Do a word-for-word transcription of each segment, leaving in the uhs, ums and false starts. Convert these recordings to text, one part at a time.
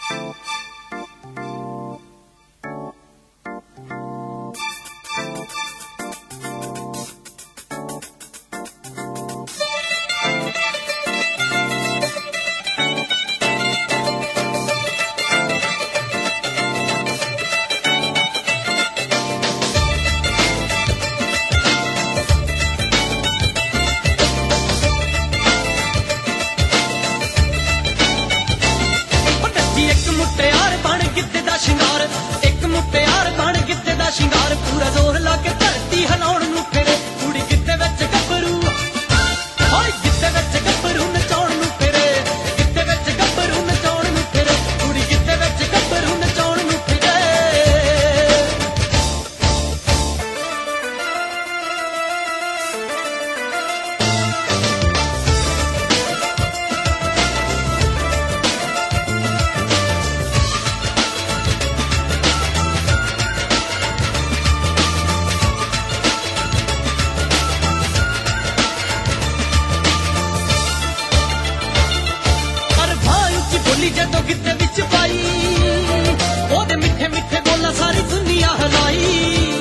ਮੁਟਿਆਰ ਬਣ ਗਿੱਧੇ ਦਾ ਸ਼ਿੰਗਾਰ, ਇੱਕ ਮੁਟਿਆਰ ਬਣ ਗਿੱਧੇ ਦਾ ਸ਼ਿੰਗਾਰ, ਪੂਰਾ ਜ਼ੋਰ ਲਾ ਕੇ ਧਰਤੀ ਹਿਲਾਉਣ ਨੂੰ ਫਿਰੇ ਕੁੜੀ ਗਿੱਧੇ ਵਿੱਚ ਗੱਭਰੂ, ਹੋਏ ਗਿੱਧੇ ਵਿੱਚ ਗੱਭਰੂ ਨਚਾਉਣ ਨੂੰ ਫਿਰੇ, ਗਿੱਧੇ ਵਿੱਚ ਗੱਭਰੂ ਨਚਾਉਣ ਨੂੰ ਫਿਰੇ, ਕੁੜੀ ਗਿੱਧੇ ਵਿੱਚ ਗੱਭਰੂ ਨਚਾਉਣ ਨੂੰ ਫਿਰੇ। ਜਦੋਂ ਗਿੱਧੇ ਵਿੱਚ ਪਾਈ ਉਹਦੇ ਮਿੱਠੇ ਮਿੱਠੇ ਬੋਲਾਂ ਸਾਰੀ ਦੁਨੀਆ ਹਲਾਈ,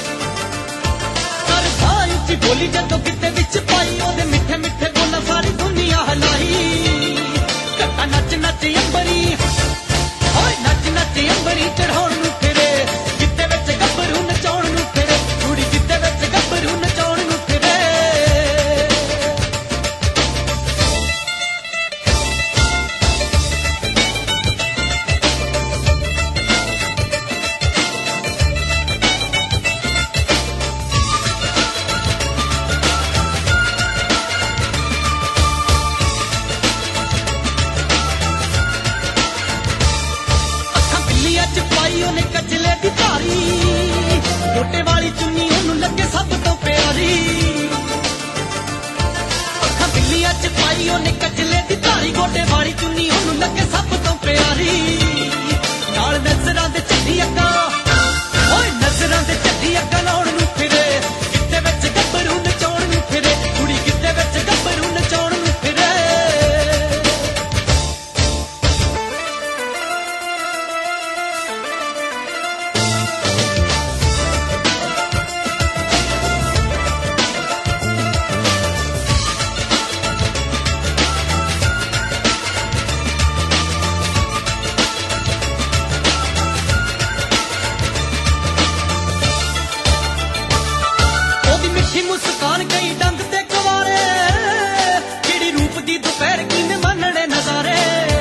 ਕਰ ਭਾਈ ਉੱਚੀ ਬੋਲੀ ਜਦੋਂ ਗਿੱਧੇ ਵਿੱਚ ਪਾਈ ਉਹਦੇ ਮਿੱਠੇ ਮਿੱਠੇ ਬੋਲਾਂ ਸਾਰੀ ਦੁਨੀਆ ਹਲਾਈ। ਕੱਟਾ ਨੱਚ ਨੱਚ ਅੰਬਰੀ, ਹੋਏ ਨੱਚ ਨੱਚ ਅੰਬਰੀ ਚੜਾਉਣ ਨੂੰ ਫਿਰੇ, ਗਿੱਧੇ ਵਿੱਚ ਗੱਭਰੂ ਨਚਾਉਣ ਨੂੰ ਫਿਰੇ, ਕੁੜੀ ਗਿੱਧੇ ਵਿੱਚ ਗੱਭਰੂ ਨਚਾਉਣ ਨੂੰ ਫਿਰੇ। ਪਾਈ ਉਹਨੇ ਕਜਲੇ ਦੀ ਧਾਰੀ, ਗੋਟੇ ਵਾਲੀ ਚੁੰਨੀ ਉਹਨੂੰ ਲੱਗੇ ਸਭ ਤੋਂ ਪਿਆਰੀ, ਅੱਖਾਂ ਬਿੱਲੀਆਂ ਚ ਪਾਈ ਉਹਨੇ ਕਜਲੇ ਦੀ ਧਾਰੀ, ਗੋਟੇ ਵਾਲੀ ਚੁੰਨੀ ਉਹਨੂੰ ਲੱਗੇ ਸਭ ਤੋਂ ਪਿਆਰੀ, ਨਾਲ ਨਜ਼ਰਾਂ ਦੇ ਝੱਡੀ ਅੱਗਾ, ਓਏ ਨਜ਼ਰਾਂ ਦੇ ਝੱਡੀ ਅੱਗਾ ਲਾਉਣ ਨੂੰ ਫਿਰੇ, ਗਿੱਧੇ ਵਿੱਚ ਗੱਭਰੂ ਨਚਾਉਣ ਨੂੰ ਫਿਰੇ, ਕੁੜੀ ਗਿੱਧੇ ਵਿੱਚ ਗੱਭਰੂ ਨਚਾਉਣ ਨੂੰ ਫਿਰੇ। ਮੁਸਕਾਨ ਕਈ ਡੰਗ ਤੇ ਕੁਵਾਰੇ, ਕਿਹੜੀ ਰੂਪ ਦੀ ਦੁਪਹਿਰ ਕਿਵੇਂ ਮੰਨਣੇ ਨਜ਼ਾਰੇ,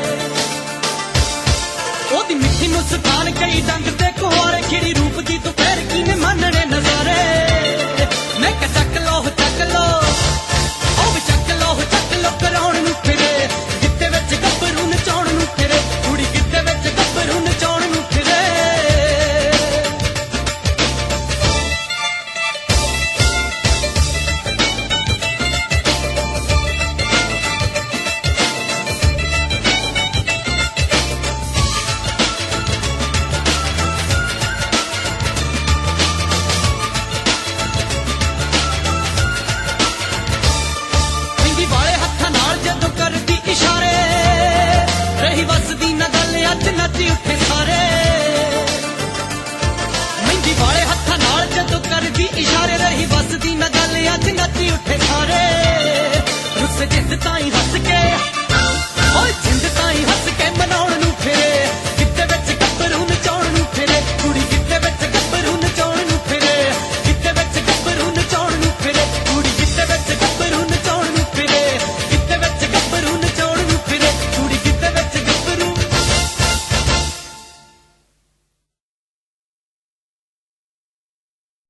ਉਹਦੀ ਮਿੱਠੀ ਮੁਸਕਾਨ ਕਈ ਡੰਗ ਤੇ ਕੁਵਾਰੇ, ਕਿਹੜੀ ਰੂਪ ਦੀ ਦੁਪਹਿਰ ਕਿਵੇਂ ਮੰਨਣੇ ਨਜ਼ਾਰੇ। ਮੈਂ ਕਿਹਾ ਚੱਕ ਲੋ ਚੱਕ ਲੋ, ਉਹ ਵੀ ਚੱਕ ਲੋ ਚੱਕ ਲੋ ਕਰਾਉਣ ਨੂੰ ਫਿਰੇ, ਗਿੱਧੇ ਵਿੱਚ ਗੱਭਰੂ ਨਚਾਉਣ ਨੂੰ ਫਿਰੇ, ਕੁੜੀ ਗਿੱਧੇ ਵਿੱਚ ਗੱਭਰੂ ਨਚਾਉਣ ਨੂੰ ਫਿਰੇ। ਨੱਚੀ ਉੱਠੇ ਸਾਰੇ, ਮਹਿੰਦੀ ਵਾਲੇ ਹੱਥਾਂ ਨਾਲ ਜਦੋਂ ਕਰਦੀ ਇਸ਼ਾਰੇ, ਰਹੀ ਵੱਸਦੀ ਨਾ ਗੱਲ ਅੱਜ ਨੱਚੀ ਉੱਠੇ ਸਾਰੇ, ਰੁੱਸ ਜਿੱਤ ਤਾਈਂ